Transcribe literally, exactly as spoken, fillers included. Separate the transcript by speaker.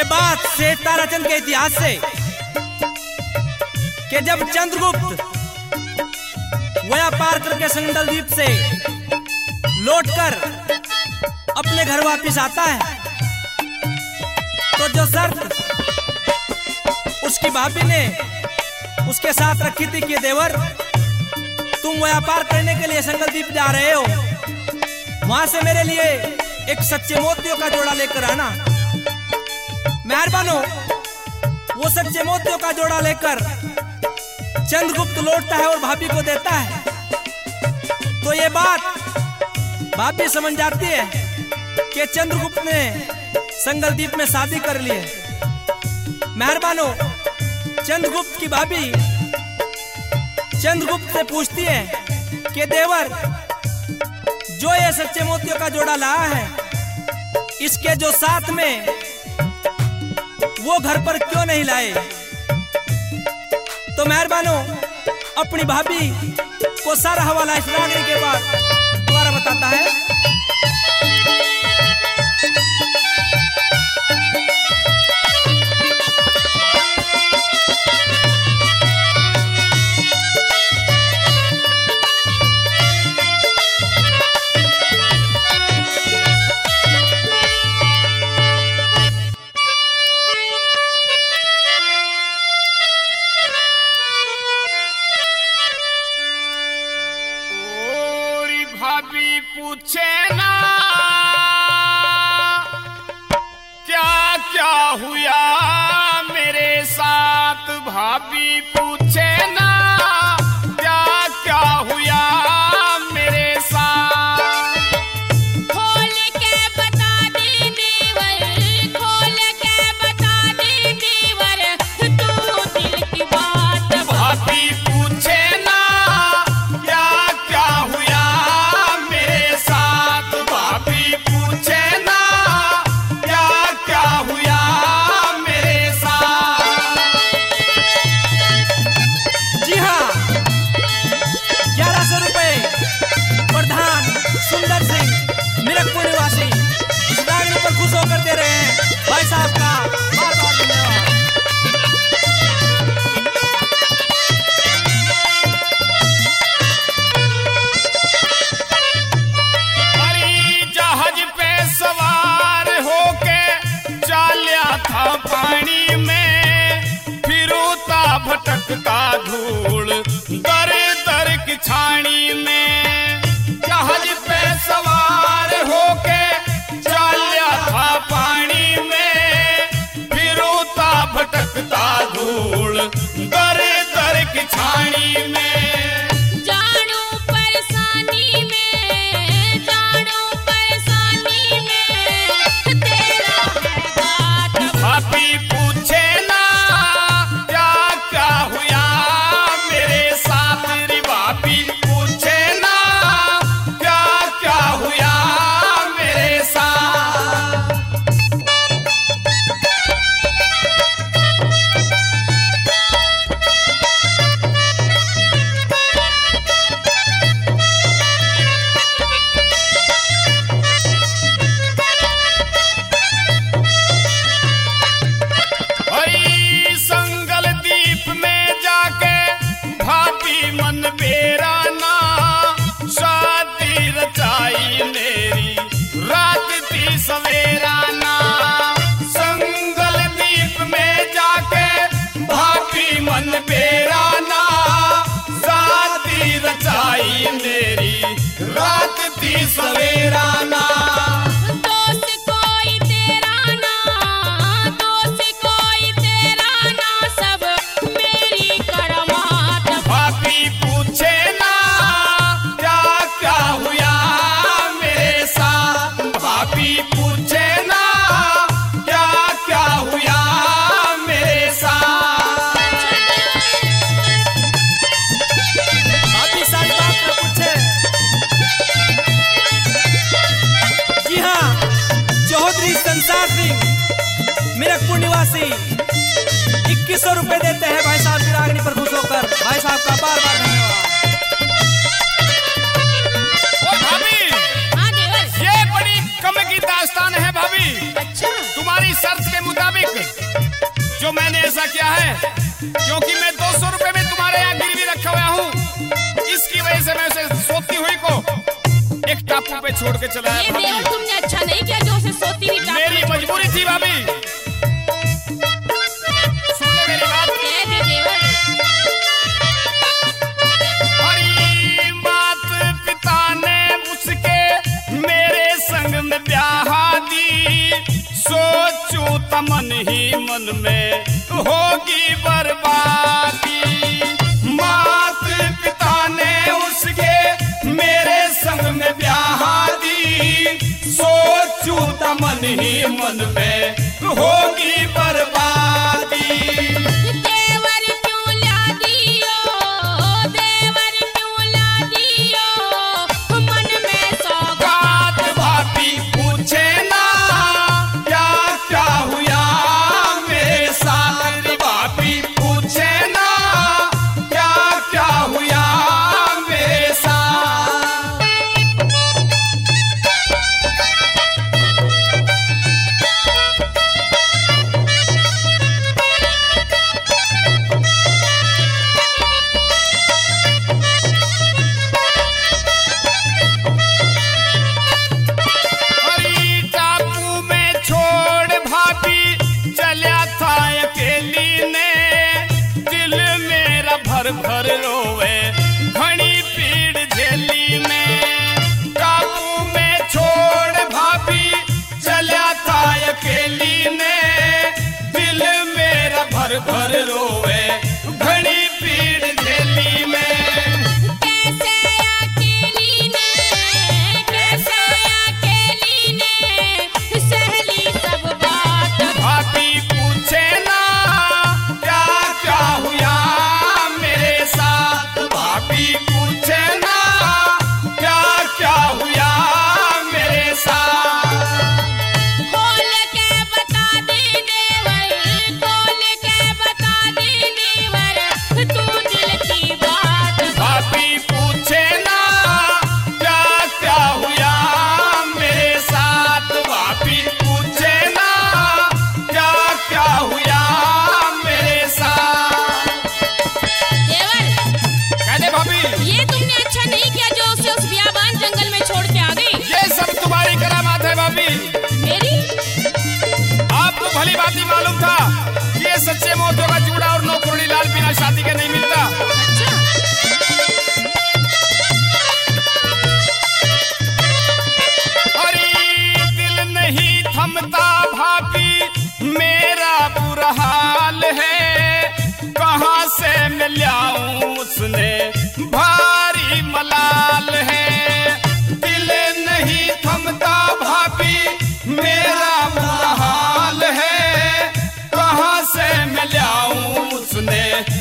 Speaker 1: बात सेठ ताराचंद के इतिहास से कि जब चंद्रगुप्त व्यापार करके संगल द्वीप से लौटकर अपने घर वापस आता है तो जो शर्त उसकी भाभी ने उसके साथ रखी थी कि देवर तुम व्यापार करने के लिए संगल द्वीप जा रहे हो, वहां से मेरे लिए एक सच्चे मोतियों का जोड़ा लेकर आना। मेहरबान हो। वो सच्चे मोतियों का जोड़ा लेकर चंद्रगुप्त लौटता है और भाभी को देता है। तो ये बात भाभी समझ जाती है कि चंद्रगुप्त ने संगल द्वीप में शादी कर ली है। मेहरबान हो। चंद्रगुप्त की भाभी चंद्रगुप्त से पूछती है कि देवर जो ये सच्चे मोतियों का जोड़ा लाया है, इसके जो साथ में वो घर पर क्यों नहीं लाए? तो मेहरबानो अपनी भाभी को सारा हवाला इस रागनी के बाद दोबारा बताता है।
Speaker 2: भाभी पूछे ना क्या क्या हुआ मेरे साथ, भाभी पूछे ना क्या क्या हुआ मेरे साथ।
Speaker 3: खोल के बता दी देवर, खोल के बता दी देवर, तू दिल की बात।
Speaker 2: भाभी पूछे ना क्या क्या हुआ मेरे साथ, भाभी पूछे ना क्या क्या हुआ मेरे साथ।
Speaker 1: जी हाँ, ग्यारह सौ रुपए प्रधान सुंदर सिंह मिरकपुर निवासी इस रागनी पर खुश होकर दे रहे हैं भाई साहब का बार बार धन्यवाद।
Speaker 2: हरी जहाज पे सवार होके चाल्या था पानी में, फिरूता भटकता धूल दर दर की छानी में। जहाज पे सवार होके चाल्या था पानी में, फिरूता भटकता धूल दर दर की छानी में।
Speaker 3: जानू परेशानी में, जानू परेशानी में, तेरा है बात।
Speaker 2: भाभी पूछे ना क्या क्या हुआ मेरे साथ, रे भाभी पूछे ना क्या क्या हुआ मेरे साथ। हरी संगल द्वीप में जाके भाभी मन बेराना, शादी रचाई मेरी रात थी सवेराना। संगल द्वीप में जाके भाभी मन बेराना, शादी रचाई मेरी रात थी सवेराना।
Speaker 3: दोस्त कोई तेरा ना, दोस्त कोई तेरा ना, सब मेरी करमात।
Speaker 2: भाभी पूछे ना क्या क्या हुआ मेरे साथ, भाभी पूछे ना क्या क्या हुआ मेरे साथ।
Speaker 1: भाभी सारी बात न पूछे। जी हाँ, चौधरी संसार सिंह मिरकपुर निवासी इक्कीस सौ रुपए देते हैं भाई साहब की रागनी पर खुश होकर। भाई साहब का बार बार धन्यवाद।
Speaker 2: ओ भाभी,
Speaker 3: हाँ देवर।
Speaker 2: ये बड़ी कम की दास्तान है भाभी।
Speaker 3: अच्छा।
Speaker 2: तुम्हारी शर्त के मुताबिक मालिक, जो मैंने ऐसा किया है क्योंकि मैं दो सौ रुपए में तुम्हारे यहाँ गिरवी रखा हुआ हूँ, इसकी वजह से मैं उसे सोती हुई को एक टापू पे छोड़ के चला
Speaker 3: ये देवर तुमने अच्छा नहीं किया जो उसे सोती हुई टापू
Speaker 2: मेरी
Speaker 3: पे छोड़
Speaker 2: मजबूरी थी भाभी। सुन ले मेरी बात।
Speaker 3: कह दे देवर।
Speaker 2: हरी मात पिता ने उसके मेरे संग में ब्याह दी, सोचूं तमन ही मन में होगी बर्बादी। मात पिता ने उसके मेरे संग में ब्याह दी, सोचूं तमन ही मन में होगी बर्बादी।
Speaker 3: देवर क्यों ला दियो, देवर क्यों ला दियो, मन में सौगात।
Speaker 2: भाभी पूछे ना क्या क्या हुआ मेरे साथ, भाभी पूछे ना क्या क्या हुआ मेरे साथ। हरी टापू में छोड़ भाभी चला था अकेली ने, दिल मेरा भर भर रोवे घनी पीड़ झेली में। टापू में छोड़ भाभी चला था अकेली ने, दिल मेरा भर भर रोवे घनी पीड़ झेली में।
Speaker 3: कैसे अकेली ने, कैसे अकेली ने सहली सब बात।
Speaker 2: भाभी पूछे ना क्या क्या हुआ मेरे साथ, भाभी पूछे ना क्या क्या हुआ मेरे साथ।
Speaker 3: खोल के बता दे देवर, खोल के बता दे देवर, तू दिल की बात।
Speaker 2: भाभी पूछे ना क्या क्या हुआ मेरे साथ, भाभी पूछे ना क्या क्या हुआ मेरे साथ।
Speaker 3: देवर
Speaker 2: कह दे भाभी,
Speaker 3: ये तुमने अच्छा नहीं किया जो उसे उस बियाबान जंगल में छोड़ के आ गई।
Speaker 2: ये सब तुम्हारी करामात है भाभी।
Speaker 3: मेरी
Speaker 2: आपको भली बात ही मालूम था कि ये सच्चे मोतियों का जूड़ा और नौकरनी लाल बिना शादी के नहीं मिलता।
Speaker 3: अच्छा
Speaker 2: अरे दिल नहीं थमता भाभी मेरा बुरा हाल है, कहाँ से मैं लाऊं उसने भारी मलाल है। दिल नहीं थमता भाभी मेरा बुरा हाल है, कहाँ से मैं लाऊं उसने